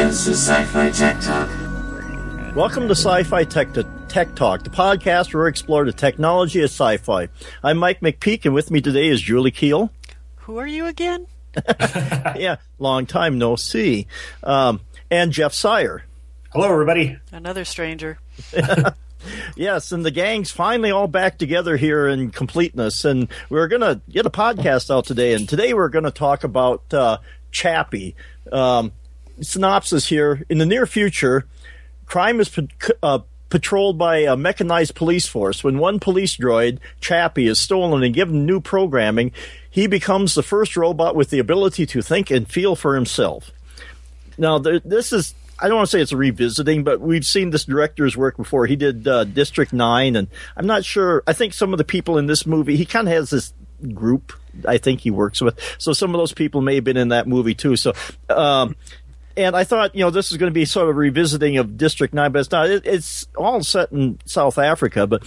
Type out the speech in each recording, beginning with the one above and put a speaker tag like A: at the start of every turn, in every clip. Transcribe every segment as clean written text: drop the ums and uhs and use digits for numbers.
A: This is Sci-Fi Tech Talk.
B: Welcome to Sci-Fi Tech Talk, the podcast where we explore the technology of sci-fi. I'm Mike McPeak, and with me today is Julie Keel.
C: Who are you again?
B: Yeah, long time no see. And Jeff Sire.
D: Hello, everybody.
C: Another stranger.
B: Yes, and the gang's finally all back together here in completeness, and we're going to get a podcast out today, and today we're going to talk about Chappie. Synopsis here. In the near future, crime is patrolled by a mechanized police force. When one police droid, Chappie, is stolen and given new programming, he becomes the first robot with the ability to think and feel for himself. Now, this is, I don't want to say it's a revisiting, but we've seen this director's work before. He did District 9, and I'm not sure, I think some of the people in this movie, he kind of has this group I think he works with. So some of those people may have been in that movie too. So, and I thought, this is going to be sort of a revisiting of District 9, but it's not. It's all set in South Africa, but,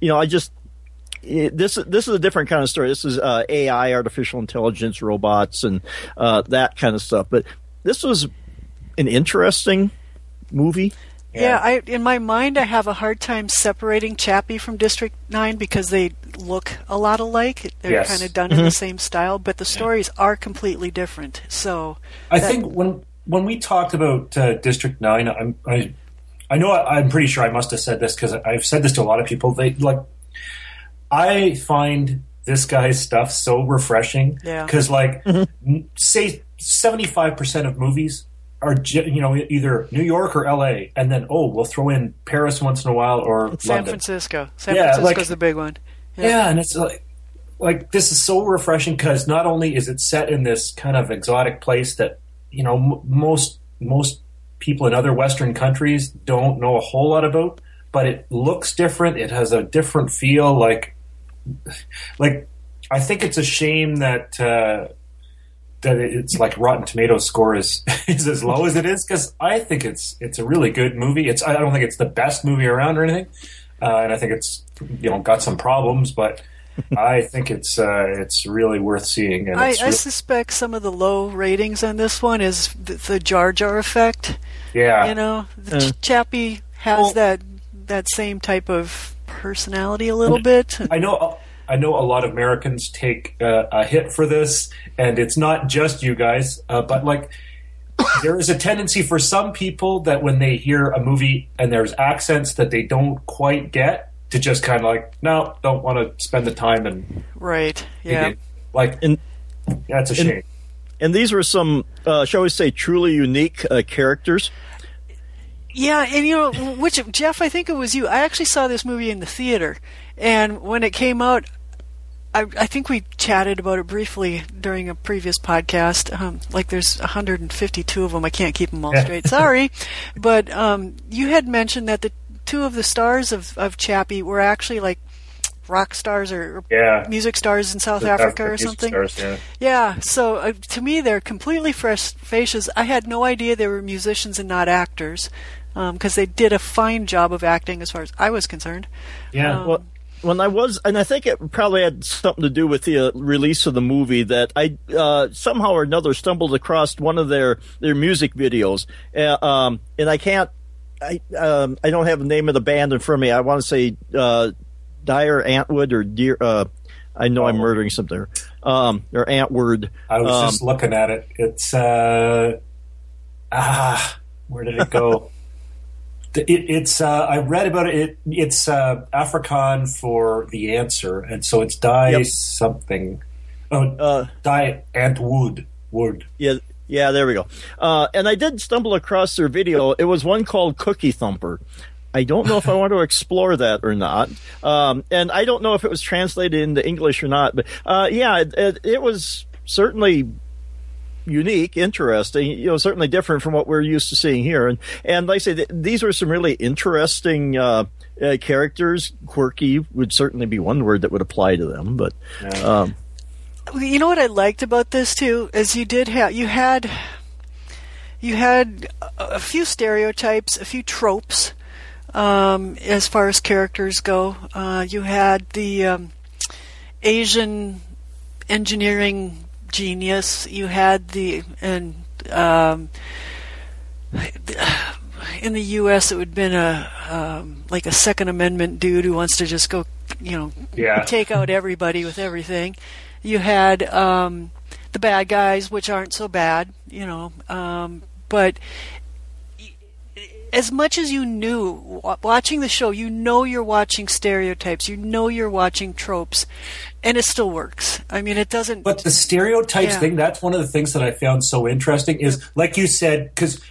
B: this is a different kind of story. This is AI, artificial intelligence, robots, and that kind of stuff. But this was an interesting movie.
C: Yeah, in my mind, I have a hard time separating Chappie from District 9 because they look a lot alike. They're kind of done in the same style, but the stories are completely different. So
D: I think when we talked about District 9, I'm pretty sure I must have said this because I've said this to a lot of people. I find this guy's stuff so refreshing because, say 75% of movies are either New York or L.A. and then we'll throw in Paris once in a while or
C: San
D: London.
C: Francisco. San Francisco's the big one.
D: Yeah, and it's like this is so refreshing because not only is it set in this kind of exotic place that most people in other Western countries don't know a whole lot about, but it looks different. It has a different feel. Like I think it's a shame that it's like Rotten Tomatoes score is as low as it is because I think it's a really good movie. I don't think it's the best movie around or anything, and I think it's got some problems, but I think it's really worth seeing. And
C: I suspect some of the low ratings on this one is the Jar Jar effect.
D: Yeah,
C: Chappie has that same type of personality a little bit.
D: I know a lot of Americans take a hit for this, and it's not just you guys, but there is a tendency for some people that when they hear a movie and there's accents that they don't quite get, to just kind of no, don't want to spend the time and
C: right, yeah,
D: that's a shame.
B: And these were some, shall we say, truly unique characters.
C: Yeah, and which Jeff, I think it was you. I actually saw this movie in the theater, and when it came out, I think we chatted about it briefly during a previous podcast. There's 152 of them. I can't keep them all straight. Sorry, but you had mentioned that the two of the stars of Chappie were actually rock stars or music stars in South Africa or something. Stars, so to me, they're completely fresh faces. I had no idea they were musicians and not actors. Because they did a fine job of acting as far as I was concerned.
B: Yeah. When I was, and I think it probably had something to do with the release of the movie, that I somehow or another stumbled across one of their music videos, and I can't, I don't have the name of the band in front of me. I want to say Dire Antwood or Dear. I know I'm murdering something. Or Antword.
D: I was just looking at it. It's where did it go? It's I read about it. It's Afrikaans for the answer, and so it's Die something. Die Antwoord. Word.
B: Yeah, there we go. And I did stumble across their video. It was one called Cookie Thumper. I don't know if I want to explore that or not. And I don't know if it was translated into English or not. But it was certainly unique, interesting, certainly different from what we're used to seeing here. And like I say, these were some really interesting characters. Quirky would certainly be one word that would apply to them. But
C: you know what I liked about this too is you had a few stereotypes, a few tropes as far as characters go. You had the Asian engineering genius. You had in the U.S. it would have been like a Second Amendment dude who wants to just go, take out everybody with everything. You had the bad guys, which aren't so bad, but as much as you knew, watching the show, you're watching stereotypes, you're watching tropes, and it still works. I mean, it doesn't...
D: But the stereotypes thing, that's one of the things that I found so interesting is, like you said, because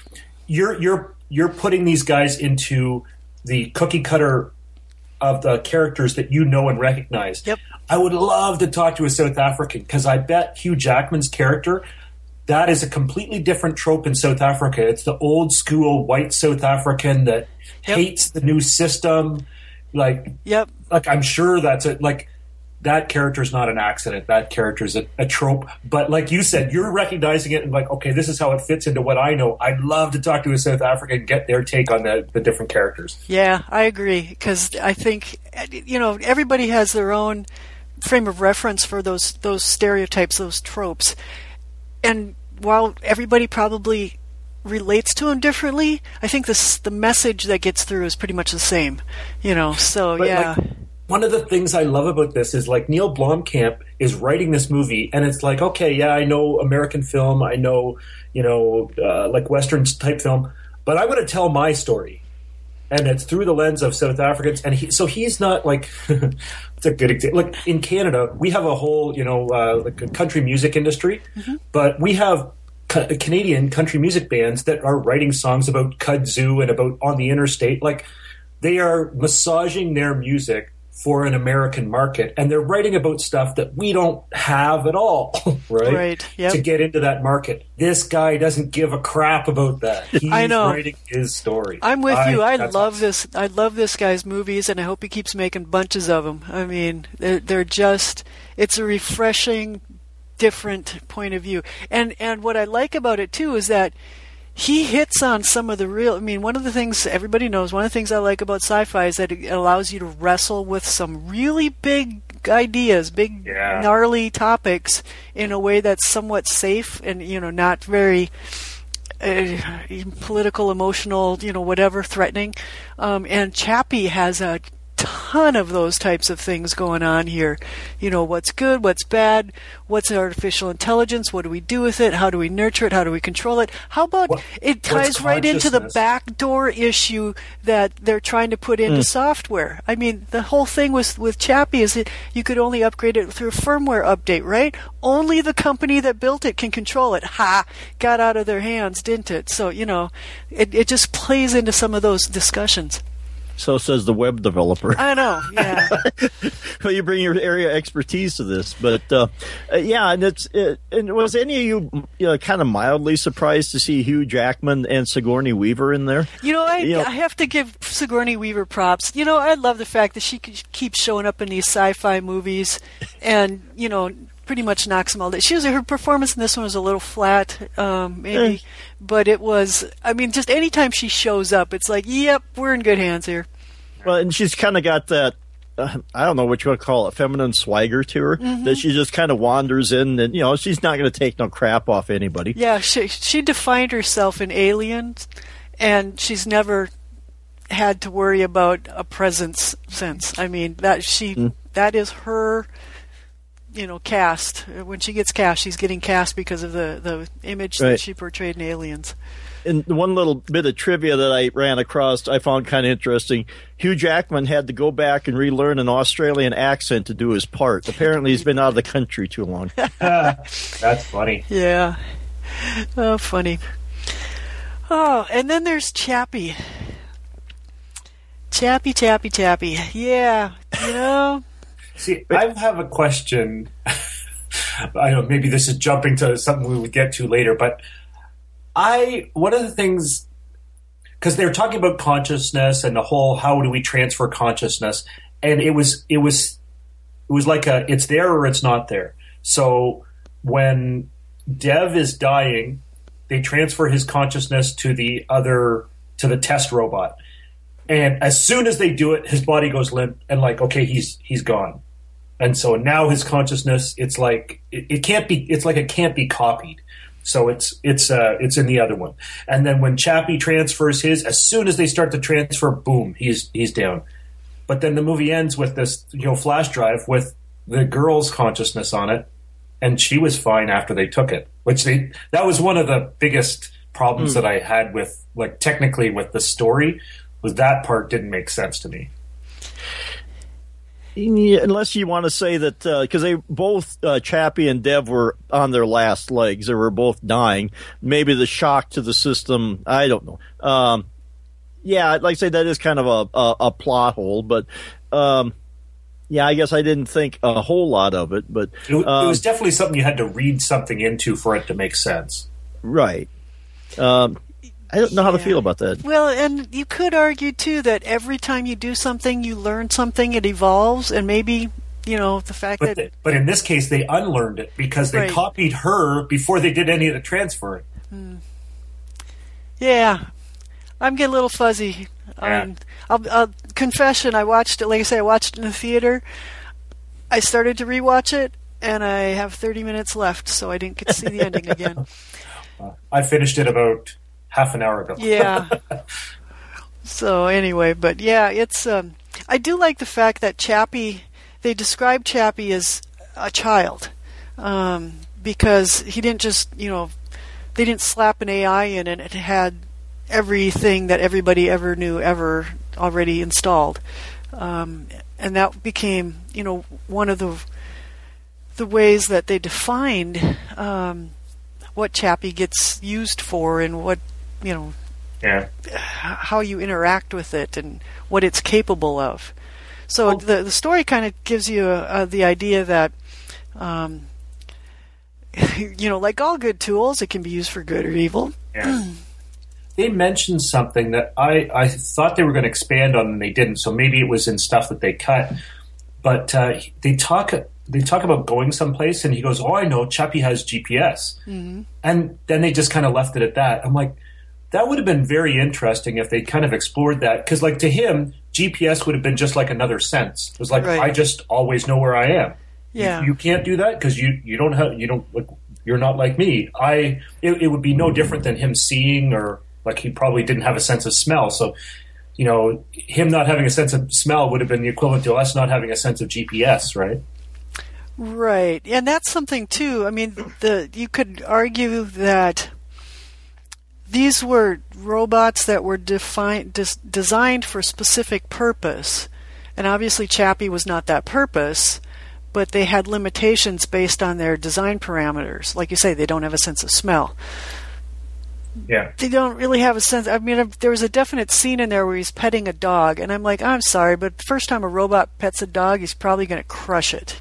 D: you're putting these guys into the cookie cutter of the characters that you know and recognize.
C: Yep.
D: I would love to talk to a South African, because I bet Hugh Jackman's character... That is a completely different trope in South Africa. It's the old school white South African that hates the new system. Like I'm sure that's it. Like that character's not an accident. That character's a trope. But like you said, you're recognizing it and like, okay, this is how it fits into what I know. I'd love to talk to a South African and get their take on the different characters.
C: Yeah, I agree. Because I think, everybody has their own frame of reference for those stereotypes, those tropes. And while everybody probably relates to them differently, I think the message that gets through is pretty much the same, so
D: but
C: yeah.
D: Like, one of the things I love about this is like Neil Blomkamp is writing this movie and it's like, okay, yeah, I know American film, I know, like Western type film, but I want to tell my story. And it's through the lens of South Africans. And he's not like, it's a good example. Like in Canada, we have a whole, like a country music industry, but we have Canadian country music bands that are writing songs about kudzu and about on the interstate. Like they are massaging their music for an American market, and they're writing about stuff that we don't have at all, right?
C: Right. Yep.
D: To get into that market. This guy doesn't give a crap about that. He's writing his story.
C: I'm with you. I love
D: awesome.
C: this. I love this guy's movies, and I hope he keeps making bunches of them. I mean, they're just. It's a refreshing, different point of view, and what I like about it too is that he hits on some of the real... I mean, one of the things everybody knows, one of the things I like about sci-fi is that it allows you to wrestle with some really big ideas, big, gnarly topics in a way that's somewhat safe and, not very political, emotional, whatever, threatening. And Chappie has a ton of those types of things going on here. What's good, what's bad, what's artificial intelligence, what do we do with it, how do we nurture it, how do we control it? How about it ties right into the backdoor issue that they're trying to put into software? I mean, the whole thing with Chappie is that you could only upgrade it through a firmware update, right? Only the company that built it can control it. Got out of their hands, didn't it? So, it just plays into some of those discussions.
B: So says the web developer.
C: I know, yeah.
B: Well, you bring your area expertise to this, but and was any of you kind of mildly surprised to see Hugh Jackman and Sigourney Weaver in there?
C: I have to give Sigourney Weaver props. I love the fact that she keeps showing up in these sci-fi movies, and pretty much knocks them all down. Her performance in this one was a little flat, maybe, but it was. I mean, just anytime she shows up, it's like, yep, we're in good hands here.
B: Well, and she's kind of got that. I don't know what you want to call it, feminine swagger to her, that she just kind of wanders in, and she's not going to take no crap off anybody.
C: Yeah, she defined herself in Aliens, and she's never had to worry about a presence since. I mean, that is her. Cast. When she gets cast, she's getting cast because of the image that she portrayed in Aliens.
B: And one little bit of trivia that I ran across, I found kind of interesting. Hugh Jackman had to go back and relearn an Australian accent to do his part. Apparently, he's been out of the country too long.
D: That's funny.
C: Yeah. Oh, funny. Oh, and then there's Chappie. Chappie. Yeah,
D: See, I have a question. I know maybe this is jumping to something we would get to later, but one of the things, because they're talking about consciousness and the whole how do we transfer consciousness, and it was like it's there or it's not there. So when Dev is dying, they transfer his consciousness to the test robot, and as soon as they do it, his body goes limp and like, okay, he's gone. And so now his consciousness, it's like it can't be copied. So it's in the other one. And then when Chappie transfers his, as soon as they start to transfer, boom, he's down. But then the movie ends with this, flash drive with the girl's consciousness on it, and she was fine after they took it. That was one of the biggest problems that I had with, technically with the story, was that part didn't make sense to me.
B: Yeah, unless you want to say that, because they both, Chappie and Dev, were on their last legs. They were both dying. Maybe the shock to the system, I don't know. Yeah, like I say, that is kind of a plot hole, but yeah, I guess I didn't think a whole lot of it. But
D: it was definitely something you had to read something into for it to make sense.
B: Right. I don't know how to feel about that.
C: Well, and you could argue, too, that every time you do something, you learn something, it evolves, and maybe, the fact that...
D: But in this case, they unlearned it because they copied her before they did any of the transferring.
C: Yeah. I'm getting a little fuzzy.
D: Yeah.
C: I'll confession, I watched it, like I say, I watched it in the theater. I started to rewatch it, and I have 30 minutes left, so I didn't get to see the ending again.
D: I finished it about half an hour ago.
C: Yeah. So anyway, but yeah, it's I do like the fact that Chappie, they describe Chappie as a child, because he didn't just, they didn't slap an AI in and it had everything that everybody ever knew ever already installed, and that became, one of the ways that they defined what Chappie gets used for and what, how you interact with it and what it's capable of. So the story kind of gives you the idea that, like all good tools, it can be used for good or evil.
D: Yeah. They mentioned something that I thought they were going to expand on and they didn't, so maybe it was in stuff that they cut. But they talk about going someplace, and he goes, "Oh, I know, Chappie has GPS." Mm-hmm. And then they just kind of left it at that. I'm like, that would have been very interesting if they kind of explored that, because, to him, GPS would have been just like another sense. It was like, I just always know where I am.
C: Yeah,
D: you can't do that because you're not like me. It would be no different than him seeing, or he probably didn't have a sense of smell. So, him not having a sense of smell would have been the equivalent to us not having a sense of GPS, right?
C: Right, and that's something too. I mean, you could argue that these were robots that were designed for a specific purpose, and obviously Chappie was not that purpose, but they had limitations based on their design parameters. Like you say, they don't have a sense of smell.
D: Yeah.
C: They don't really have a sense. I mean, there was a definite scene in there where he's petting a dog, and I'm like, I'm sorry, but the first time a robot pets a dog, he's probably going to crush it,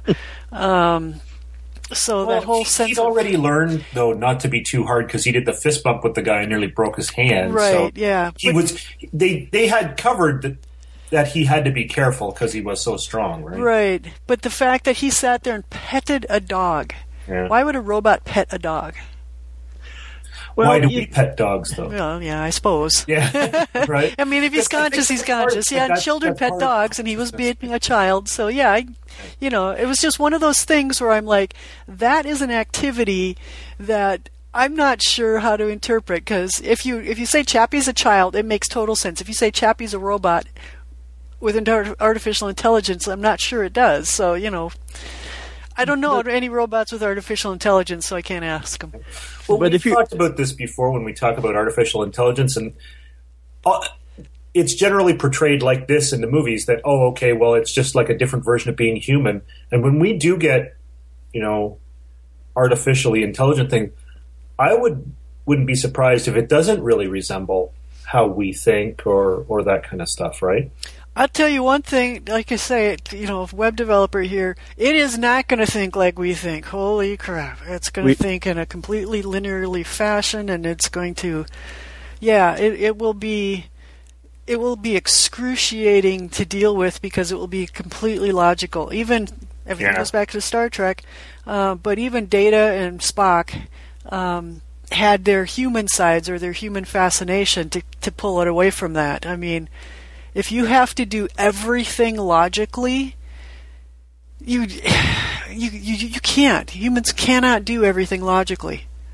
C: So that whole sense.
D: He'd already learned, though, not to be too hard because he did the fist bump with the guy and nearly broke his hand.
C: Right.
D: So
C: yeah.
D: They had covered that he had to be careful because he was so strong, right?
C: Right. But the fact that he sat there and petted a dog.
D: Yeah.
C: Why would a robot pet a dog?
D: Well, why do we pet dogs, though?
C: Well, yeah, I suppose.
D: Yeah, right.
C: I mean, if he's conscious, he's conscious. Yeah, and children pet dogs, and he was being a child. So, yeah, it was just one of those things where I'm like, that is an activity that I'm not sure how to interpret. Because if you say Chappie's a child, it makes total sense. If you say Chappie's a robot with artificial intelligence, I'm not sure it does. So, I don't know any robots with artificial intelligence, so I can't ask them.
D: Well, we've talked about this before when we talk about artificial intelligence, and it's generally portrayed like this in the movies that, it's just like a different version of being human. And when we do get, artificially intelligent thing, I wouldn't be surprised if it doesn't really resemble how we think or that kind of stuff, right?
C: I'll tell you one thing, like I say, web developer here, it is not going to think like we think. Holy crap. It's going to think in a completely linearly fashion, and it's going to, it will be excruciating to deal with because it will be completely logical. Even, everything goes back to Star Trek, but even Data and Spock had their human sides or their human fascination to pull it away from that. I mean, if you have to do everything logically, you can't. Humans cannot do everything logically.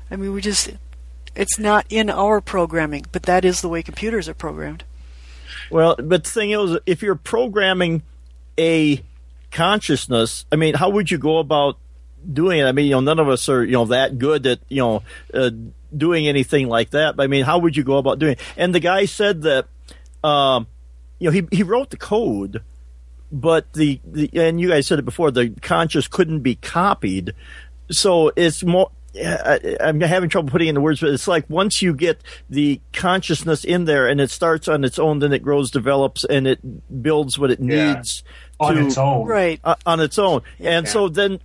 C: I mean, it's not in our programming, but that is the way computers are programmed.
B: Well, but the thing is, if you're programming a consciousness, I mean, how would you go about doing it? I mean, none of us are, that good at, doing anything like that. But I mean, how would you go about doing it? And the guy said that, he wrote the code, but and you guys said it before, the conscious couldn't be copied. So it's more, I'm having trouble putting it into words, but it's like once you get the consciousness in there and it starts on its own, then it grows, develops, and it builds what it needs
D: on its own.
C: Right.
B: On its own.
C: Yeah.
B: And so then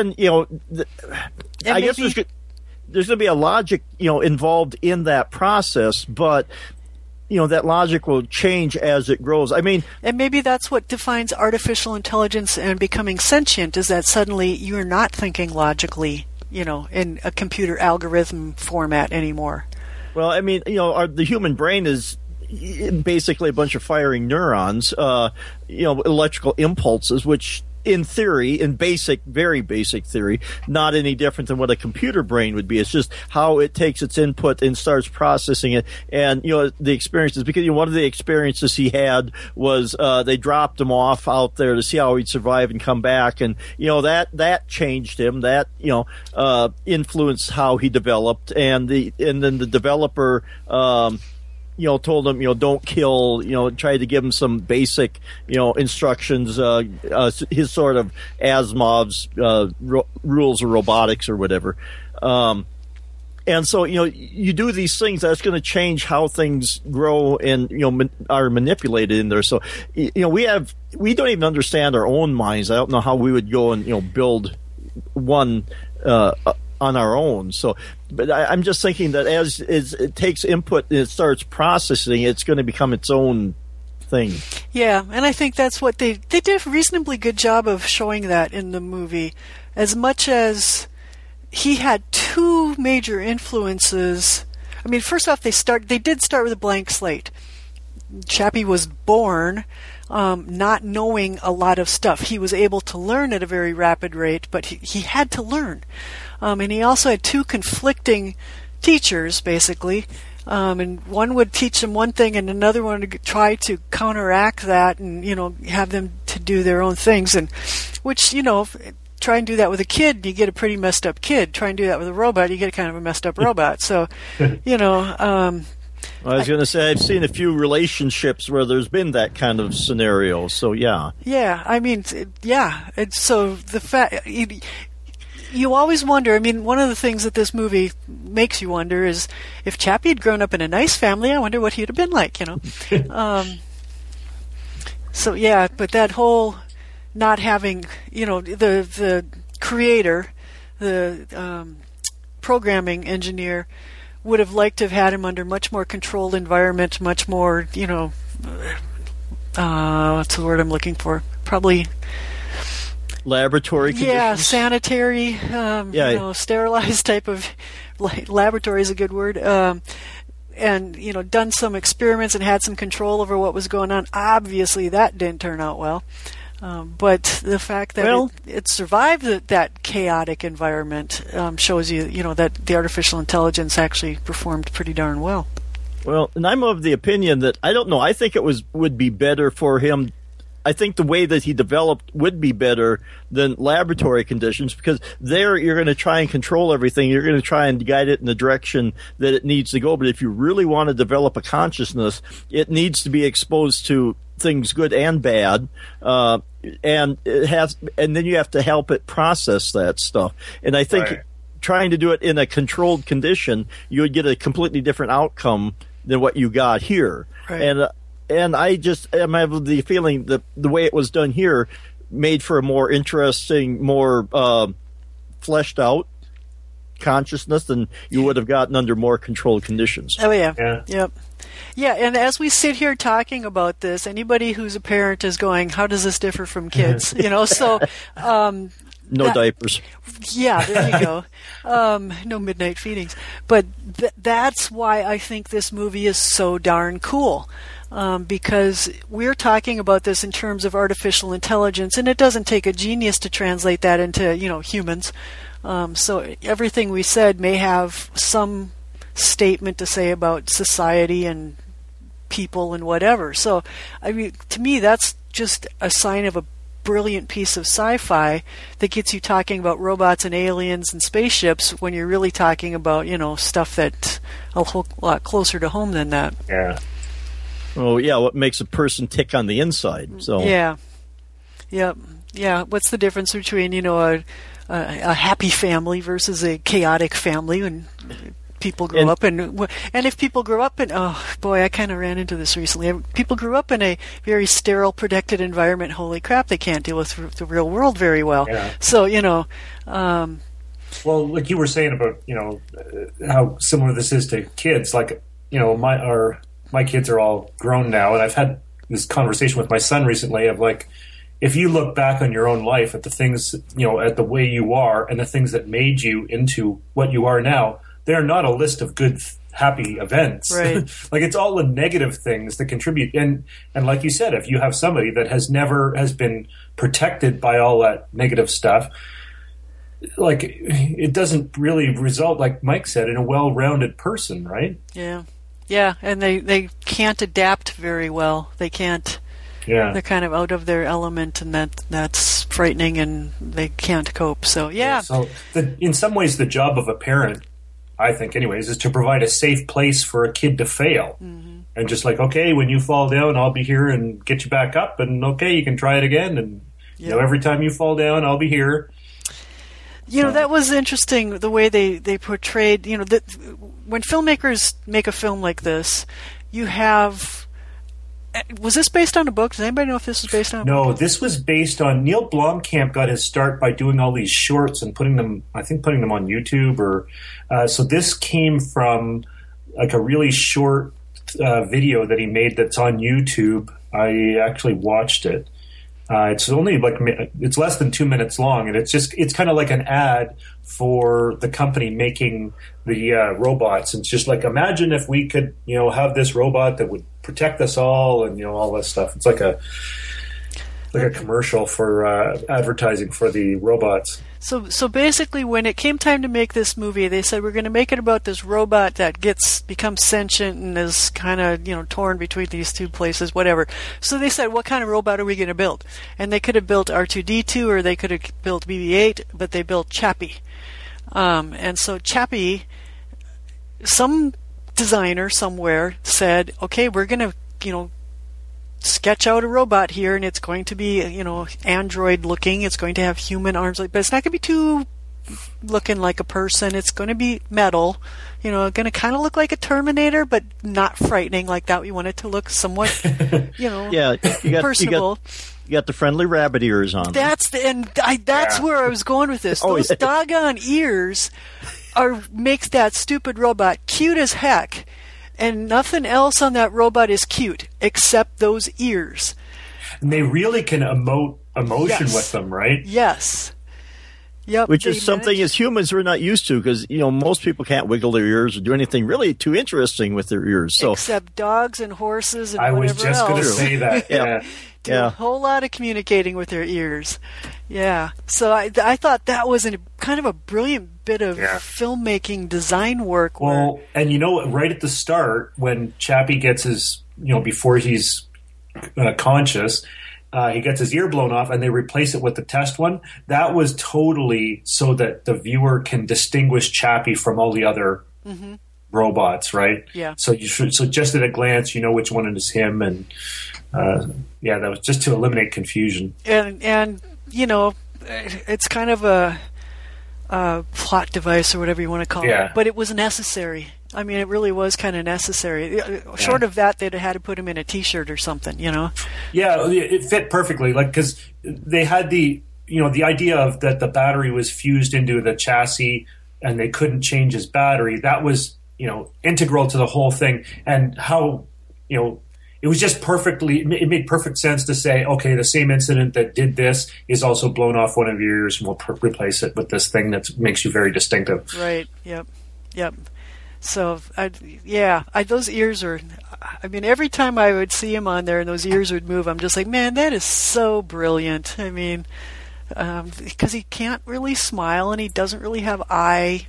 B: I guess there's going to be a logic, involved in that process, but that logic will change as it grows. I mean,
C: and maybe that's what defines artificial intelligence and becoming sentient, is that suddenly you're not thinking logically, in a computer algorithm format anymore.
B: Well, I mean, the human brain is basically a bunch of firing neurons, electrical impulses, which in theory, in very basic theory, not any different than what a computer brain would be. It's just how it takes its input and starts processing it. And, the experiences, because one of the experiences he had was they dropped him off out there to see how he'd survive and come back. And, that changed him. That, influenced how he developed. And then the developer, told him, don't kill, tried to give him some basic, instructions, his sort of Asimov's rules of robotics or whatever. And so, you do these things, that's going to change how things grow and, are manipulated in there. So, we don't even understand our own minds. I don't know how we would go and, build one, on our own. So, but I'm just thinking that as it takes input and it starts processing, it's going to become its own thing.
C: Yeah, and I think that's what they did a reasonably good job of showing that in the movie. As much as he had two major influences. I mean, first off, they did start with a blank slate. Chappie was born not knowing a lot of stuff. He was able to learn at a very rapid rate, but he had to learn. And he also had two conflicting teachers, basically. And one would teach him one thing, and another one would try to counteract that and, have them to do their own things. And which, try and do that with a kid, you get a pretty messed up kid. Try and do that with a robot, you get kind of a messed up robot. So,
B: I was going to say, I've seen a few relationships where there's been that kind of scenario, so yeah.
C: Yeah, I mean, yeah. And so the fact, you always wonder, I mean, one of the things that this movie makes you wonder is if Chappie had grown up in a nice family, I wonder what he'd have been like, So, yeah, but that whole not having, the creator, the programming engineer, would have liked to have had him under much more controlled environment, much more, what's the word I'm looking for? Probably
B: laboratory conditions.
C: Yeah, sanitary, sterilized type of laboratory is a good word. And, done some experiments and had some control over what was going on. Obviously, that didn't turn out well. But the fact that it survived that chaotic environment shows you, that the artificial intelligence actually performed pretty darn well.
B: Well, and I'm of the opinion that, I don't know, I think it would be better for him. I think the way that he developed would be better than laboratory conditions, because there you're going to try and control everything. You're going to try and guide it in the direction that it needs to go. But if you really want to develop a consciousness, it needs to be exposed to things good and bad, and then you have to help it process that stuff. And I think trying to do it in a controlled condition, you would get a completely different outcome than what you got here.
C: Right.
B: And I just am of the feeling that the way it was done here made for a more interesting, more fleshed out consciousness than you would have gotten under more controlled conditions.
C: Oh, yeah. Yep. Yeah, and as we sit here talking about this, anybody who's a parent is going, how does this differ from kids? So...
B: no diapers.
C: Yeah, there you go. No midnight feedings. But that's why I think this movie is so darn cool. because we're talking about this in terms of artificial intelligence, and it doesn't take a genius to translate that into, humans. So everything we said may have some statement to say about society and people and whatever. So, I mean, to me, that's just a sign of a brilliant piece of sci-fi that gets you talking about robots and aliens and spaceships when you're really talking about, stuff that's a whole lot closer to home than that.
D: Yeah.
B: Oh, yeah, what makes a person tick on the inside. So
C: Yeah. What's the difference between, a happy family versus a chaotic family when people grow up and if people grow up in, oh boy, I kind of ran into this recently. People grew up in a very sterile, protected environment. Holy crap, they can't deal with the real world very well.
D: Yeah.
C: So,
D: well, like you were saying about, how similar this is to kids, like, my kids are all grown now, and I've had this conversation with my son recently of like, if you look back on your own life at the things, at the way you are and the things that made you into what you are now, they're not a list of good, happy events.
C: Right.
D: Like, it's all the negative things that contribute. And like you said, if you have somebody that has been protected by all that negative stuff, like, it doesn't really result, like Mike said, in a well-rounded person, right?
C: Yeah, and they can't adapt very well. They can't.
D: Yeah.
C: They're kind of out of their element, and that's frightening, and they can't cope. So, yeah.
D: So, in some ways, the job of a parent, I think anyways, is to provide a safe place for a kid to fail. Mm-hmm. And just like, okay, when you fall down, I'll be here and get you back up, and okay, you can try it again, and every time you fall down, I'll be here.
C: That was interesting, the way they portrayed, when filmmakers make a film like this, you have... Was this based on a book? Does anybody know if this was based on a book?
D: No, this was based on... Neil Blomkamp got his start by doing all these shorts and putting them on YouTube. So this came from like a really short video that he made that's on YouTube. I actually watched it. It's only it's less than 2 minutes long, and it's kind of like an ad for the company making the robots. And it's just like, imagine if we could, have this robot that would protect us all, and all that stuff. It's like a commercial for advertising for the robots.
C: So basically, when it came time to make this movie, they said, we're going to make it about this robot that becomes sentient and is kind of, torn between these two places, whatever. So they said, what kind of robot are we going to build? And they could have built R2-D2, or they could have built BB-8, but they built Chappie. And so Chappie, some designer somewhere said, okay, we're going to, sketch out a robot here, and it's going to be, android looking. It's going to have human arms, but it's not going to be too looking like a person. It's going to be metal, going to kind of look like a Terminator, but not frightening like that. We want it to look somewhat, personable.
B: You got the friendly rabbit ears on.
C: That's where I was going with this. Those doggone ears makes that stupid robot cute as heck. And nothing else on that robot is cute except those ears.
D: And they really can emote emotion with them, right?
C: Yes. Yep.
B: Which is something as humans we're not used to, because most people can't wiggle their ears or do anything really too interesting with their ears. So
C: except dogs and horses and
D: I
C: whatever
D: was just going to say that.
C: Do a whole lot of communicating with their ears. Yeah. So I thought that was kind of a brilliant bit of filmmaking design work.
D: Well, and right at the start, when Chappie gets his, before he's conscious, he gets his ear blown off, and they replace it with the test one. That was totally so that the viewer can distinguish Chappie from all the other robots, right?
C: Yeah.
D: So so just at a glance, you know which one is him, and that was just to eliminate confusion.
C: And it's kind of a plot device or whatever you want to call it, but it was necessary. I mean, it really was kind of necessary. Short of that, they'd have had to put him in a T-shirt or something, Yeah,
D: it fit perfectly, because they had the idea of that the battery was fused into the chassis and they couldn't change his battery. That was, integral to the whole thing, and how, it was just it made perfect sense to say, okay, the same incident that did this is also blown off one of your ears, and we'll replace it with this thing that makes you very distinctive.
C: Right. Yep. So, those ears are. I mean, every time I would see him on there and those ears would move, I'm just like, man, that is so brilliant. I mean, because he can't really smile and he doesn't really have eye,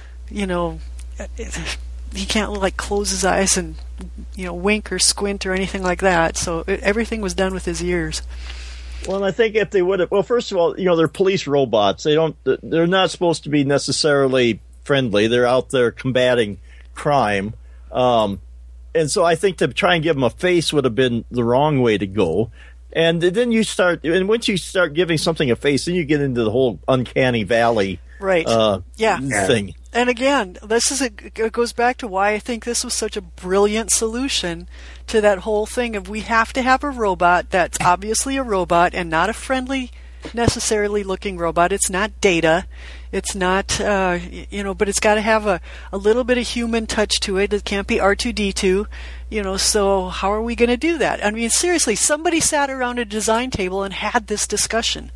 C: he can't like close his eyes and wink or squint or anything like that. So everything was done with his ears.
B: Well, and I think if they would have, well, first of all, they're police robots. They're not supposed to be necessarily friendly. They're out there combating crime. And so I think to try and give them a face would have been the wrong way to go. And then once you start giving something a face, then you get into the whole uncanny valley
C: right.
B: thing.
C: And again, it goes back to why I think this was such a brilliant solution to that whole thing of we have to have a robot that's obviously a robot and not a friendly, necessarily looking robot. It's not Data. It's not, but it's got to have a little bit of human touch to it. It can't be R2-D2, so how are we going to do that? I mean, seriously, somebody sat around a design table and had this discussion,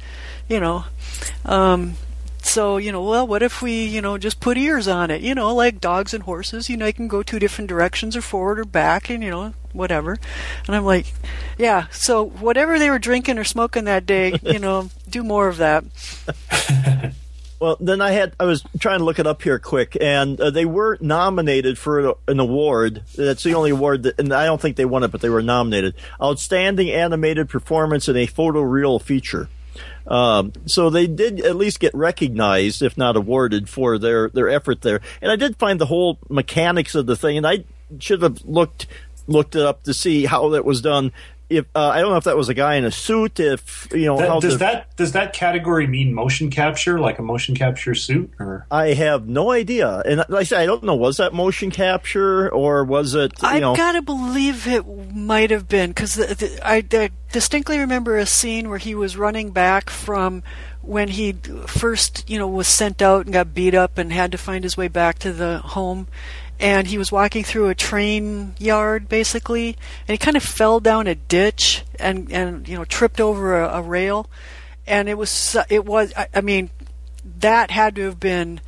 C: So, well, what if we, just put ears on it, like dogs and horses, it can go 2 different directions or forward or back and, whatever. And I'm like, yeah, so whatever they were drinking or smoking that day, do more of that.
B: Well, then I was trying to look it up here quick, and they were nominated for an award. That's the only award and I don't think they won it, but they were nominated. Outstanding Animated Performance in a Photoreal Feature. So they did at least get recognized, if not awarded, for their effort there. And I did find the whole mechanics of the thing, and I should have looked it up to see how that was done. If I don't know if that was a guy in a suit. Does
D: that category mean motion capture, like a motion capture suit? Or
B: I have no idea. And like I said, I don't know. Was that motion capture or was it?
C: I've got to believe it might have been because I distinctly remember a scene where he was running back from when he first, was sent out and got beat up and had to find his way back to the home. And he was walking through a train yard, basically, and he kind of fell down a ditch and tripped over a rail. And that had to have been,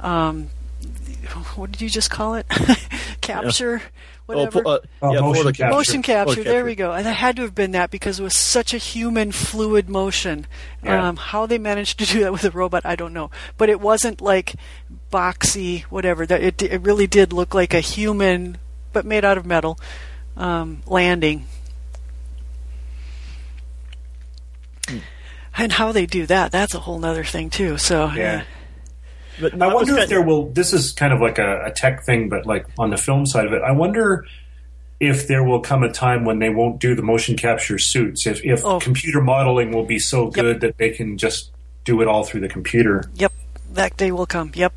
C: what did you just call it? Capture? Whatever. Motion capture. There we go. And it had to have been that because it was such a human, fluid motion. Yeah. How they managed to do that with a robot, I don't know. But it wasn't like boxy, whatever. It really did look like a human, but made out of metal, landing. And how they do that's a whole other thing, too. So,
D: yeah. But I wonder if there will. This is kind of like a tech thing, but like on the film side of it, I wonder if there will come a time when they won't do the motion capture suits. If computer modeling will be so good that they can just do it all through the computer.
C: Yep, that day will come. Yep.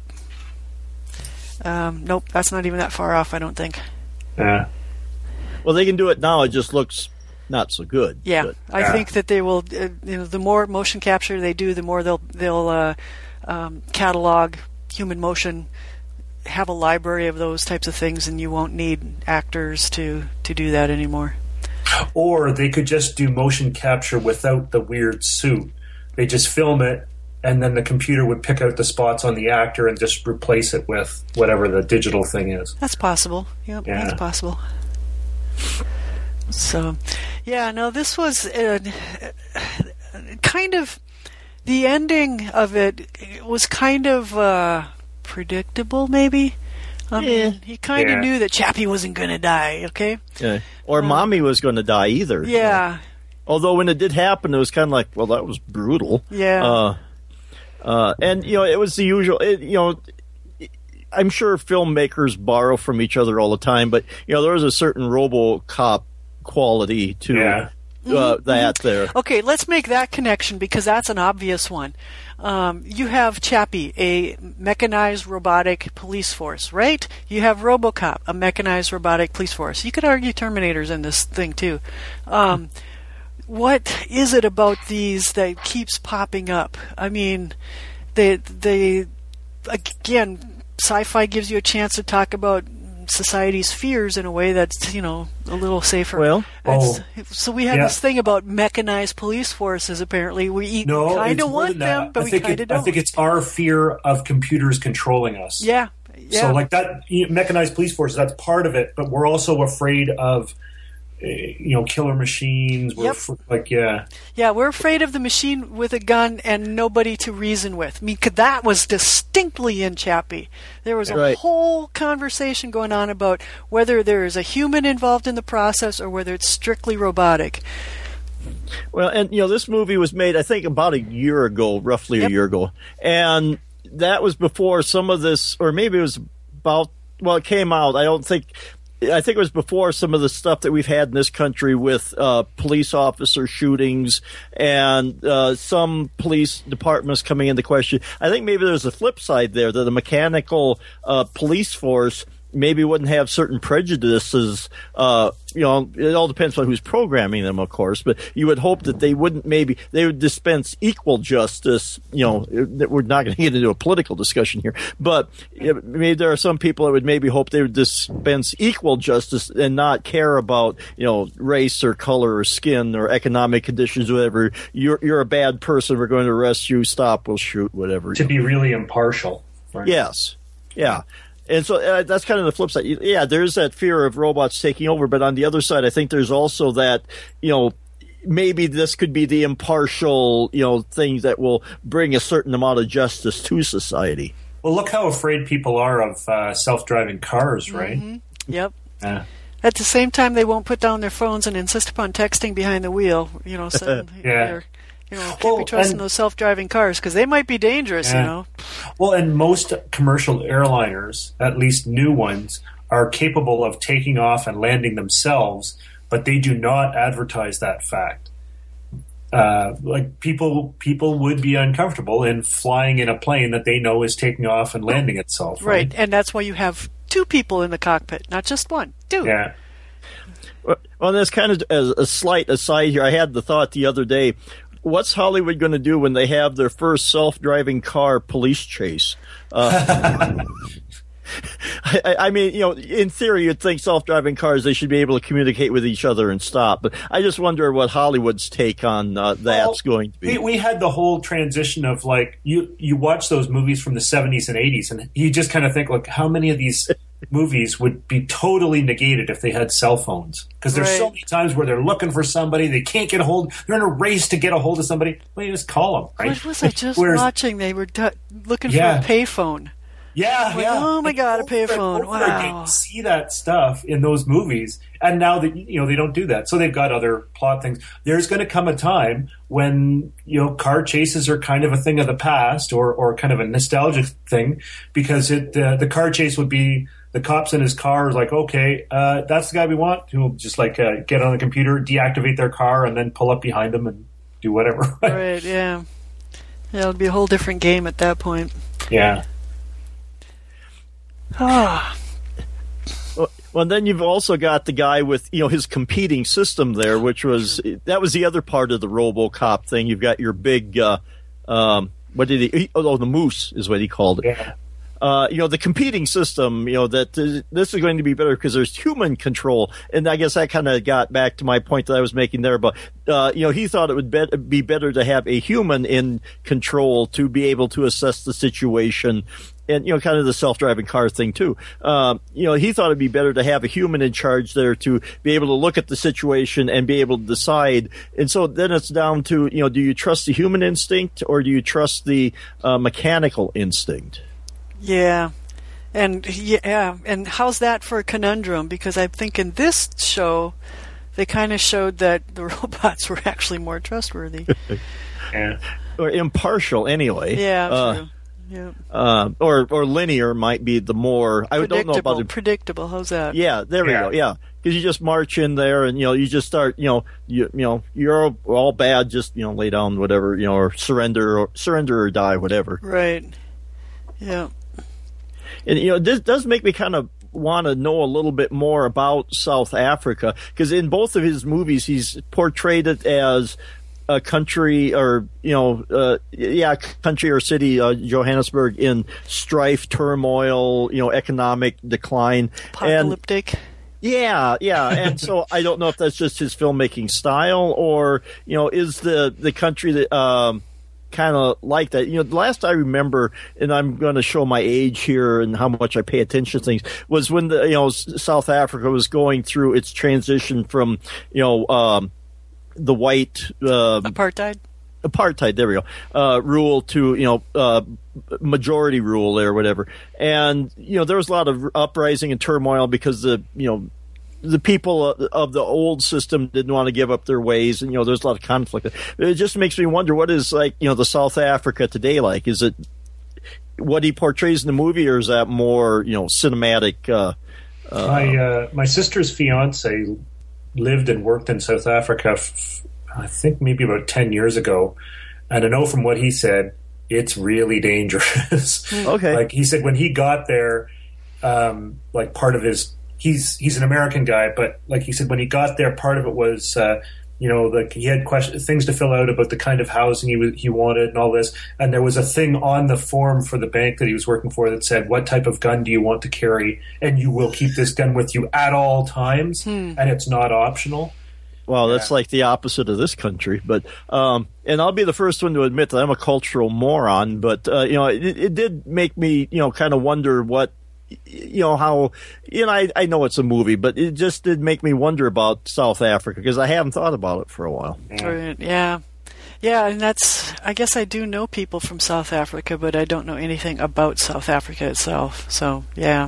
C: Nope, that's not even that far off. I don't think.
D: Yeah.
B: Well, they can do it now. It just looks not so good.
C: Yeah, I think that they will. The more motion capture they do, the more they'll catalog human motion, have a library of those types of things, and you won't need actors to do that anymore.
D: Or they could just do motion capture without the weird suit. They just film it, and then the computer would pick out the spots on the actor and just replace it with whatever the digital thing is.
C: That's possible. Yep, yeah. That's possible. So, yeah, no, this was kind of... The ending of it was kind of predictable, maybe. I mean, he kind of knew that Chappie wasn't going to die, okay?
B: Yeah. Or Mommy was going to die either.
C: Yeah.
B: Although when it did happen, it was kind of like, well, that was brutal.
C: Yeah.
B: And, it was the usual, I'm sure filmmakers borrow from each other all the time, but, there was a certain RoboCop quality to that there.
C: Okay, let's make that connection because that's an obvious one. You have Chappie, a mechanized robotic police force, right? You have RoboCop, a mechanized robotic police force. You could argue Terminator's in this thing too. What is it about these that keeps popping up? I mean, they again, sci-fi gives you a chance to talk about society's fears in a way that's, a little safer.
B: Well,
C: so we have this thing about mechanized police forces, apparently. We kind of want them, but we kind of don't.
D: I think it's our fear of computers controlling us.
C: Yeah,
D: So like that mechanized police force, that's part of it, but we're also afraid of killer machines. We're
C: we're afraid of the machine with a gun and nobody to reason with. I mean, 'cause that was distinctly in Chappie. There was a whole conversation going on about whether there is a human involved in the process or whether it's strictly robotic.
B: Well, and this movie was made, I think, about a year ago, roughly a year ago, and that was before some of this, or maybe it was about. Well, it came out. I think it was before some of the stuff that we've had in this country with police officer shootings and some police departments coming into question. I think maybe there's a flip side there, that the mechanical police force maybe wouldn't have certain prejudices. It all depends on who's programming them, of course, but you would hope that they would dispense equal justice. We're not going to get into a political discussion here, but maybe there are some people that would maybe hope they would dispense equal justice and not care about, race or color or skin or economic conditions, whatever. You're a bad person. We're going to arrest you. Stop. We'll shoot. Whatever.
D: To be really impartial. Right?
B: Yes. Yeah. And so that's kind of the flip side. Yeah, there's that fear of robots taking over, but on the other side, I think there's also that, maybe this could be the impartial, thing that will bring a certain amount of justice to society.
D: Well, look how afraid people are of self-driving cars, right?
C: Mm-hmm. Yep.
D: Yeah.
C: At the same time, they won't put down their phones and insist upon texting behind the wheel. Can't be trusting those self-driving cars because they might be dangerous,
D: Well, and most commercial airliners, at least new ones, are capable of taking off and landing themselves, but they do not advertise that fact. Like people would be uncomfortable in flying in a plane that they know is taking off and landing itself.
C: Right, and that's why you have two people in the cockpit, not just one. Two.
D: Yeah.
B: Well, that's kind of a slight aside here. I had the thought the other day, what's Hollywood going to do when they have their first self-driving car police chase? I mean, in theory, you'd think self-driving cars, they should be able to communicate with each other and stop. But I just wonder what Hollywood's take on that's going to be.
D: We had the whole transition of, like, you watch those movies from the 70s and 80s, and you just kind of think, like, how many of these movies would be totally negated if they had cell phones? Because there's so many times where they're looking for somebody, they can't get a hold, they're in a race to get a hold of somebody. Well, you just call them, right?
C: What was I just watching? They were looking for a payphone.
D: Yeah.
C: Oh my God, a payphone! Wow.
D: You see that stuff in those movies, and now that they don't do that, so they've got other plot things. There's going to come a time when car chases are kind of a thing of the past, or kind of a nostalgic thing, because the car chase would be the cops in his car is like, okay, that's the guy we want. He'll just get on the computer, deactivate their car, and then pull up behind them and do whatever.
C: Right? Yeah. It'll be a whole different game at that point.
D: Yeah.
B: Well, then you've also got the guy with his competing system there, which was the other part of the RoboCop thing. You've got your big what did he? Oh, the Moose is what he called it.
D: Yeah.
B: The competing system, that this is going to be better because there's human control. And I guess that kind of got back to my point that I was making there. But, he thought it would be better to have a human in control to be able to assess the situation. And, kind of the self-driving car thing, too. He thought it'd be better to have a human in charge there to be able to look at the situation and be able to decide. And so then it's down to, do you trust the human instinct or do you trust the mechanical instinct?
C: Yeah. And how's that for a conundrum? Because I think in this show, they kind of showed that the robots were actually more trustworthy.
D: Yeah.
B: Or impartial, anyway.
C: Yeah, true. Yeah.
B: Or linear might be the more. I don't know about it.
C: Predictable. How's that?
B: Yeah, there we go. Yeah, because you just march in there and you just start. You're all bad. Just lay down, whatever. Or surrender or die, whatever.
C: Right. Yeah.
B: And this does make me kind of want to know a little bit more about South Africa, because in both of his movies he's portrayed it as a country or country or city, Johannesburg, in strife, turmoil, economic decline,
C: apocalyptic.
B: Yeah, and so I don't know if that's just his filmmaking style or is the country that kind of like that. You know, the last I remember, and I'm going to show my age here and how much I pay attention to things, was when South Africa was going through its transition from the white
C: apartheid.
B: There we go. Rule to majority rule or whatever, and there was a lot of uprising and turmoil because the people of the old system didn't want to give up their ways, and there's a lot of conflict. It just makes me wonder what is the South Africa today like. Is it what he portrays in the movie, or is that more cinematic?
D: My sister's fiance lived and worked in South Africa. I think maybe about 10 years ago. And I know from what he said, it's really dangerous.
B: Okay.
D: Like he said, when he got there, like part of his, he's an American guy, but like he said, when he got there, part of it was, like he had things to fill out about the kind of housing he wanted and all this. And there was a thing on the form for the bank that he was working for that said, what type of gun do you want to carry? And you will keep this gun with you at all times. And it's not optional.
B: Well, that's like the opposite of this country, but and I'll be the first one to admit that I'm a cultural moron. But it did make me kind of wonder what how I know it's a movie, but it just did make me wonder about South Africa because I haven't thought about it for a while.
C: Yeah, and I guess I do know people from South Africa, but I don't know anything about South Africa itself. So yeah,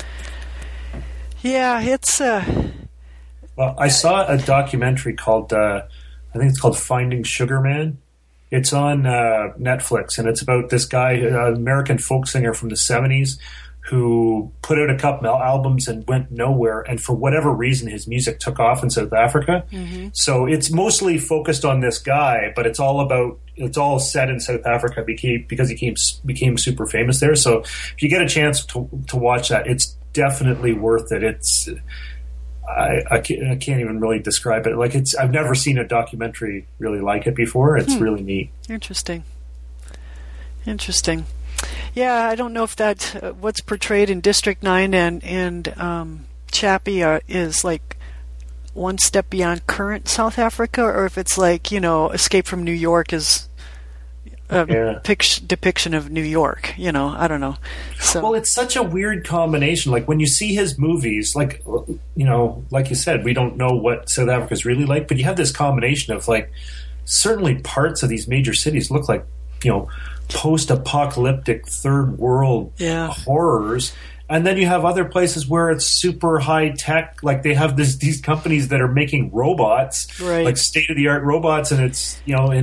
C: it's.
D: Well, I saw a documentary called, I think it's called Finding Sugar Man. It's on Netflix, and it's about this guy, an American folk singer from the 70s, who put out a couple albums and went nowhere, and for whatever reason, his music took off in South Africa. Mm-hmm. So it's mostly focused on this guy, but it's all set in South Africa because he became super famous there. So if you get a chance to watch that, it's definitely worth it. It's... I can't even really describe it. Like I've never seen a documentary really like it before. It's really neat.
C: Interesting. Yeah, I don't know if that what's portrayed in District 9 and Chappie is like one step beyond current South Africa, or if it's like Escape from New York is a depiction of New York. I don't know. So.
D: Well, it's such a weird combination. Like when you see his movies, like like you said, we don't know what South Africa is really like, but you have this combination of like certainly parts of these major cities look like post-apocalyptic third world horrors. And then you have other places where it's super high tech, like they have these companies that are making robots, like state-of-the-art robots, and it's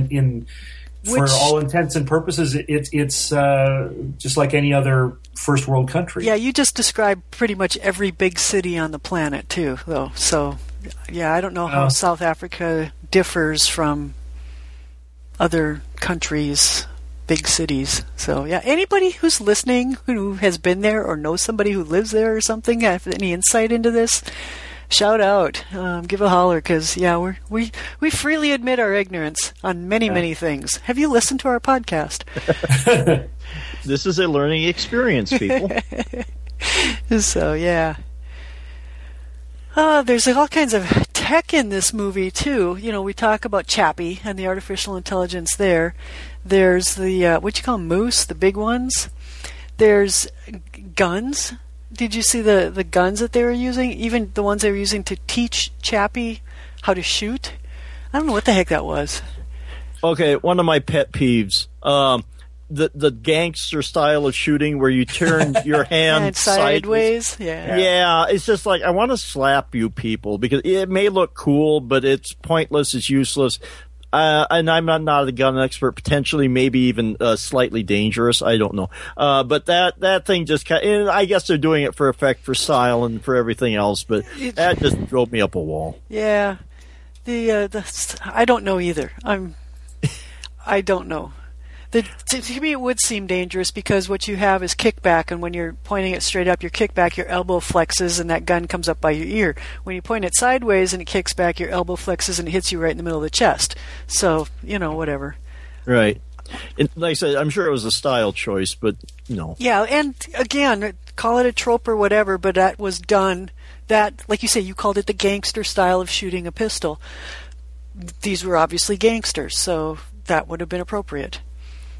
D: for all intents and purposes, it's just like any other first world country.
C: Yeah, you just described pretty much every big city on the planet too, though. So, yeah, I don't know how South Africa differs from other countries' big cities. So, yeah, anybody who's listening who has been there or knows somebody who lives there or something, have any insight into this? Shout out, give a holler, because we freely admit our ignorance on many things. Have you listened to our podcast?
B: This is a learning experience, people.
C: So yeah, there's all kinds of tech in this movie too. We talk about Chappie and the artificial intelligence there. There's the what you call moose, the big ones. There's guns. Did you see the guns that they were using? Even the ones they were using to teach Chappie how to shoot? I don't know what the heck that was.
B: Okay, one of my pet peeves. The gangster style of shooting where you turn your hand sideways. Yeah, it's just like, I want to slap you people because it may look cool, but it's pointless, it's useless. And I'm not a gun expert, potentially maybe even slightly dangerous. I don't know. But that thing just and I guess they're doing it for effect, for style, and for everything else, but that just drove me up a wall.
C: Yeah. I don't know either. I don't know. To me, it would seem dangerous because what you have is kickback, and when you're pointing it straight up, your kickback, your elbow flexes, and that gun comes up by your ear. When you point it sideways and it kicks back, your elbow flexes and it hits you right in the middle of the chest. So, whatever.
B: Right. And like I said, I'm sure it was a style choice, but no.
C: Yeah, and again, call it a trope or whatever, but that was done. That, like you say, you called it the gangster style of shooting a pistol. These were obviously gangsters, so that would have been appropriate.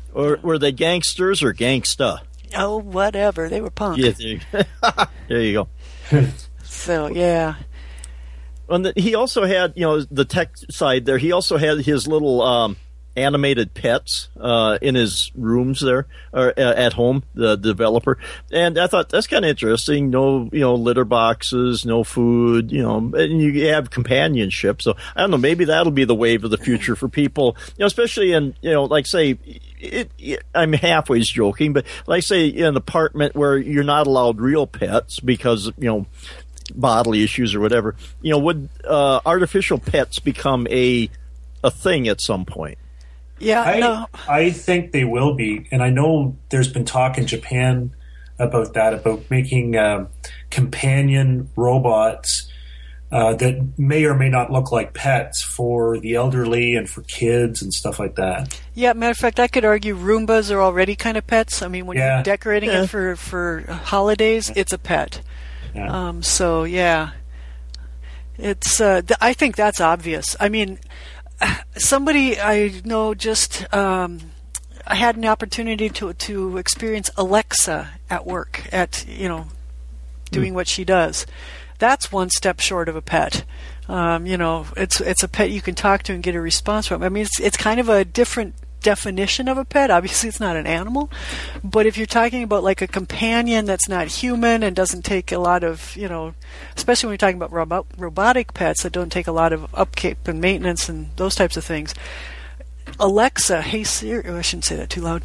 B: Or were they gangsters or gangsta?
C: Oh, whatever. They were punk.
B: Yeah, there you go.
C: So, yeah.
B: And he also had, the tech side there. He also had his little animated pets in his rooms there, or at home, the developer. And I thought that's kind of interesting. No, litter boxes, no food, and you have companionship. So I don't know, maybe that'll be the wave of the future for people, especially in, like say, I'm halfway joking, but like say in an apartment where you're not allowed real pets because, bodily issues or whatever, would artificial pets become a thing at some point?
C: Yeah,
D: I think they will be, and I know there's been talk in Japan about that, about making companion robots that may or may not look like pets for the elderly and for kids and stuff like that.
C: Yeah, matter of fact, I could argue Roombas are already kind of pets. I mean, when you're decorating it for holidays, it's a pet.
D: Yeah.
C: So, yeah. It's. I think that's obvious. I mean, somebody I know just I had an opportunity to experience Alexa at work doing what she does. That's one step short of a pet. It's a pet you can talk to and get a response from. I mean, it's kind of a different definition of a pet. Obviously, it's not an animal, but if you're talking about like a companion that's not human and doesn't take a lot of, especially when you're talking about robotic pets that don't take a lot of upkeep and maintenance and those types of things. Alexa, hey Siri, I shouldn't say that too loud.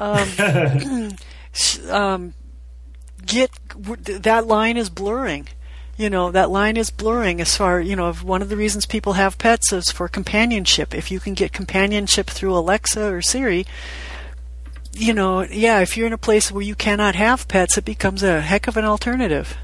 C: That line is blurring. That line is blurring as far, one of the reasons people have pets is for companionship. If you can get companionship through Alexa or Siri, if you're in a place where you cannot have pets, it becomes a heck of an alternative.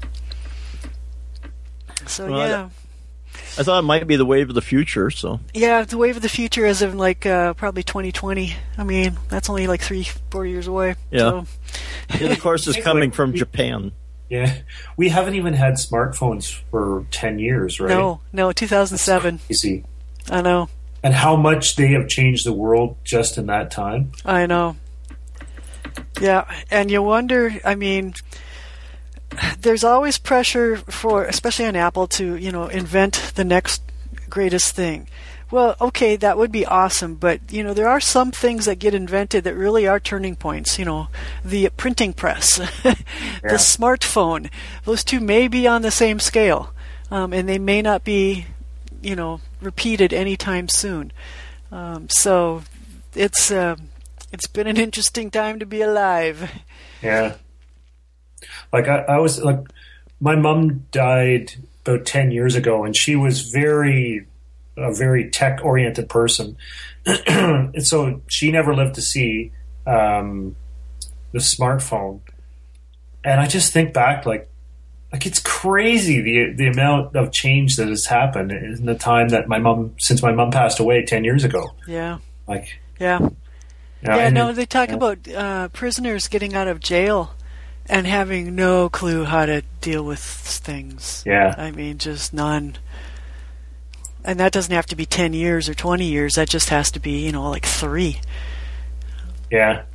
C: So, yeah.
B: I thought it might be the wave of the future, so.
C: Yeah, the wave of the future as of probably 2020. I mean, that's only 3-4 years away.
B: Yeah.
C: So.
B: It, of course, is coming from Japan.
D: Yeah, we haven't even had smartphones for 10 years, right?
C: No, 2007.
D: That's crazy.
C: I know.
D: And how much they have changed the world just in that time.
C: I know. Yeah, and you wonder, I mean, there's always pressure for, especially on Apple, to, invent the next greatest thing. Well, okay, that would be awesome, but, there are some things that get invented that really are turning points. The printing press, the smartphone, those two may be on the same scale, and they may not be, repeated anytime soon. So it's been an interesting time to be alive.
D: Yeah. I was, my mom died about 10 years ago, and she was a very tech-oriented person. And so she never lived to see the smartphone. And I just think back, it's crazy the amount of change that has happened in the time that since my mom passed away 10 years ago.
C: Yeah.
D: Yeah,
C: they talk about prisoners getting out of jail and having no clue how to deal with things.
D: Yeah.
C: I mean, just none. And that doesn't have to be 10 years or 20 years. That just has to be, 3.
D: Yeah.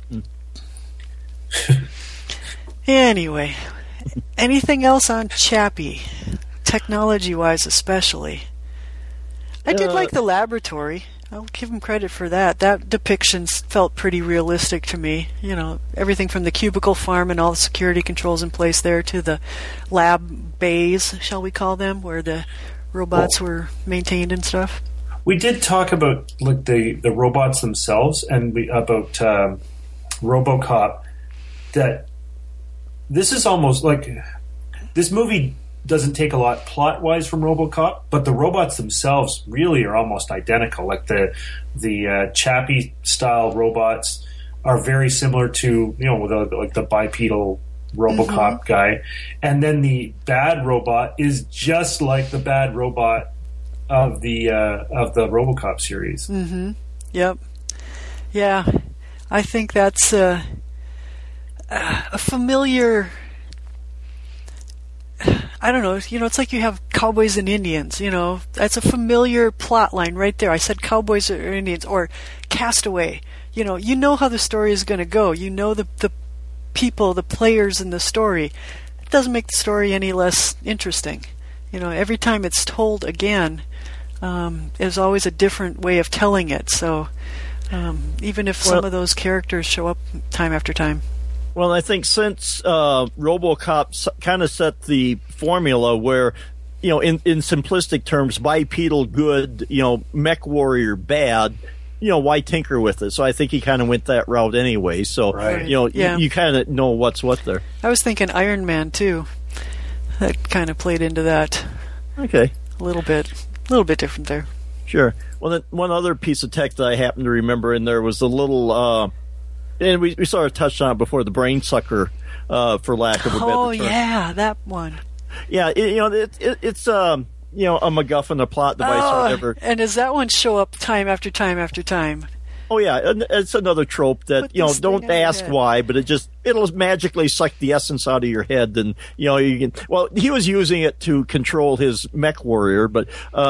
C: Anyway, anything else on Chappie, technology-wise especially? I did like the laboratory. I'll give him credit for that. That depiction felt pretty realistic to me. Everything from the cubicle farm and all the security controls in place there to the lab bays, shall we call them, where the robots were maintained and stuff.
D: We did talk about the robots themselves and about RoboCop. That this is almost this movie doesn't take a lot plot-wise from RoboCop, but the robots themselves really are almost identical. The Chappie style robots are very similar to the bipedal RoboCop guy, and then the bad robot is just like the bad robot of the RoboCop series.
C: Mm-hmm. Yep. Yeah, I think that's a familiar. I don't know. It's like you have cowboys and Indians. That's a familiar plot line right there. I said cowboys or Indians or Castaway. you know how the story is going to go. You know the people, the players in the story. It doesn't make the story any less interesting. Every time it's told again, there's always a different way of telling it. So even if some of those characters show up time after time.
B: Well, I think since RoboCop kind of set the formula where, in simplistic terms, bipedal good, mech warrior bad, why tinker with it? So I think he kind of went that route anyway. So,
D: right.
B: You kind of know what's what there.
C: I was thinking Iron Man, too. That kind of played into that.
B: Okay.
C: A little bit different there.
B: Sure. Well, then one other piece of tech that I happen to remember in there was the little, and we sort of touched on it before, the brain sucker, for lack of a better term.
C: Oh, yeah, that one.
B: Yeah, it's a MacGuffin, a plot device, or whatever.
C: And does that one show up time after time after time?
B: Oh yeah, and it's another trope that don't ask why, but it'll magically suck the essence out of your head, and you can. Well, he was using it to control his mech warrior, but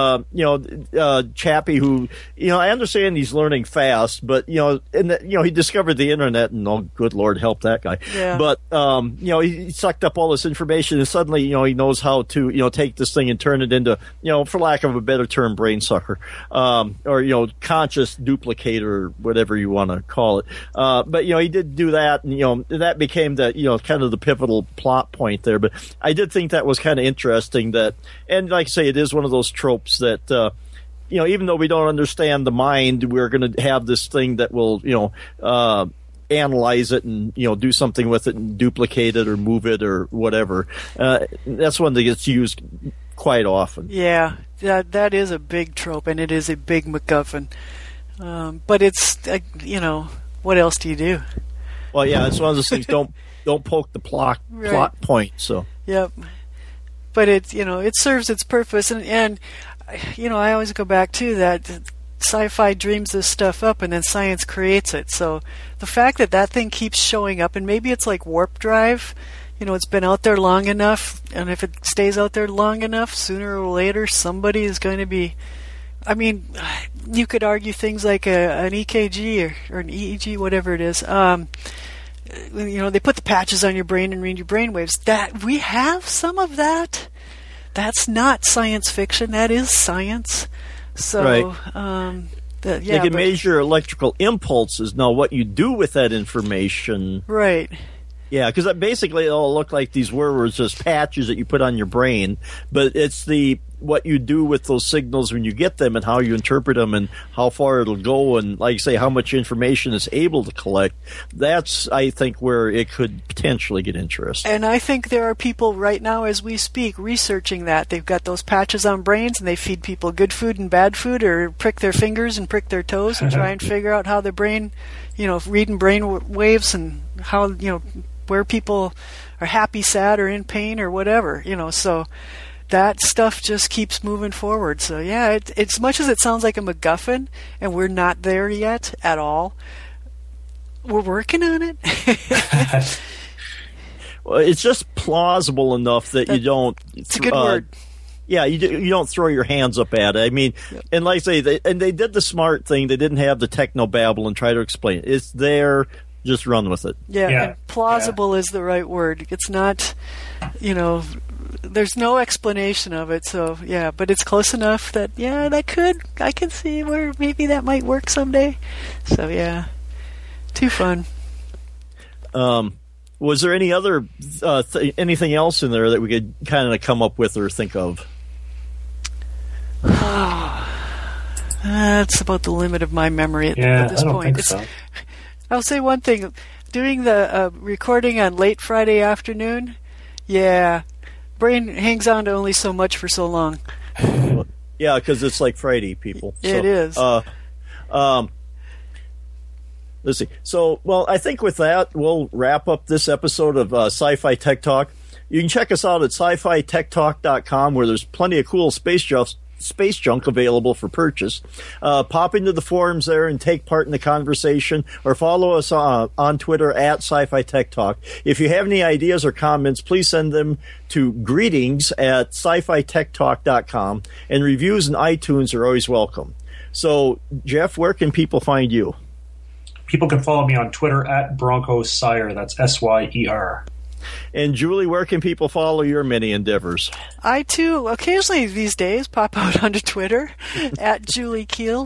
B: Chappie, who I understand he's learning fast, but he discovered the internet, and oh, good Lord, help that guy.
C: Yeah.
B: But he sucked up all this information, and suddenly he knows how to take this thing and turn it into for lack of a better term, brain sucker, or conscious duplicator. Whatever you want to call it, but he did do that, and that became the kind of the pivotal plot point there. But I did think that was kind of interesting. That, and like I say, it is one of those tropes that even though we don't understand the mind, we're going to have this thing that will analyze it and do something with it and duplicate it or move it or whatever. That's one that gets used quite often.
C: Yeah, that is a big trope, and it is a big MacGuffin. But it's what else do you do?
B: Well, yeah, it's one of those things. Don't poke the plot point. So
C: yep. But it serves its purpose, and I always go back to that. Sci-fi dreams this stuff up, and then science creates it. So the fact that thing keeps showing up, and maybe it's like warp drive. It's been out there long enough, and if it stays out there long enough, sooner or later somebody is going to be. I mean, you could argue things like an EKG or an EEG, whatever it is. They put the patches on your brain and read your brain waves. That we have some of that. That's not science fiction. That is science. So,
B: right. They can measure electrical impulses. Now, what you do with that information,
C: right?
B: Yeah, because basically it'll look like these were just patches that you put on your brain, but it's what you do with those signals when you get them and how you interpret them and how far it'll go and, like I say, how much information it's able to collect. That's, I think, where it could potentially get interesting.
C: And I think there are people right now as we speak researching that. They've got those patches on brains and they feed people good food and bad food or prick their fingers and prick their toes and try and figure out how their brain, reading brain waves and how, where people are happy, sad, or in pain or whatever, so that stuff just keeps moving forward. So yeah, it's as much as it sounds like a MacGuffin, and we're not there yet at all, we're working on it.
B: Well, it's just plausible enough that you don't.
C: It's a good word.
B: Yeah, you don't throw your hands up at it. I mean, yep. And like I say, they did the smart thing. They didn't have the technobabble and try to explain it. It's there. Just run with it.
C: Yeah. And plausible is the right word. It's not, there's no explanation of it. So, yeah, but it's close enough that, I can see where maybe that might work someday. So, yeah, too fun.
B: Was there any other, anything else in there that we could kind of come up with or think of?
C: That's about the limit of my memory at this point.
D: Think so.
C: I'll say one thing. Doing the recording on late Friday afternoon, brain hangs on to only so much for so long.
B: Yeah, because it's like Friday, people.
C: It is.
B: Let's see. So, I think with that, we'll wrap up this episode of Sci-Fi Tech Talk. You can check us out at sci-fi-tech-talk.com, where there's plenty of cool space junk available for purchase. Pop into the forums there and take part in the conversation, or follow us on Twitter at Sci-Fi Tech Talk. If you have any ideas or comments, please send them to greetings@sci-fi-tech-talk.com, and reviews in iTunes are always welcome. So, Jeff, where can people find you?
D: people can follow me on Twitter at Broncos Sire. That's SYER.
B: And Julie, where can people follow your many endeavors?
C: I, too, occasionally these days pop out onto Twitter at Julie Kuehl,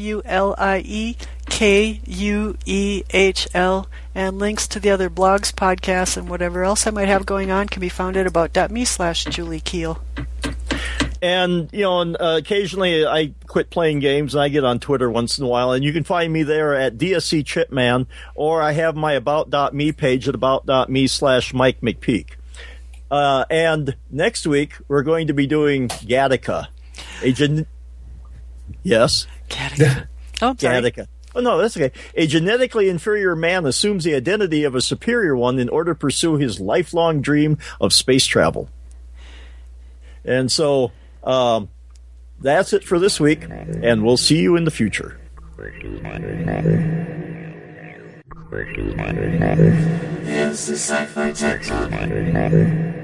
C: JuliKuehl, and links to the other blogs, podcasts, and whatever else I might have going on can be found at about.me/Julie Kuehl.
B: And, occasionally I quit playing games and I get on Twitter once in a while, and you can find me there at DSC Chipman, or I have my about.me page at about.me/Mike McPeak. And next week we're going to be doing Gattaca. Yes?
C: Gattaca. Oh, sorry.
B: Gattaca. Oh, no, that's okay. A genetically inferior man assumes the identity of a superior one in order to pursue his lifelong dream of space travel. And so that's it for this week, and we'll see you in the future.
A: It's the Sci-Fi Tech Talk.